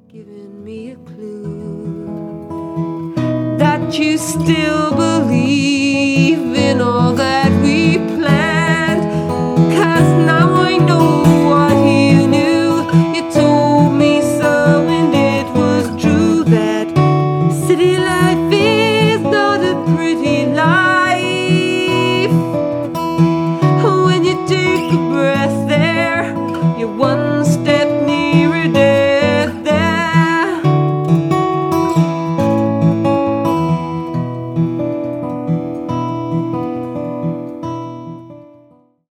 given me a clue that you still believe in all that we planned. 'Cause now I know what you knew. You told me so and it was true that city life is not a pretty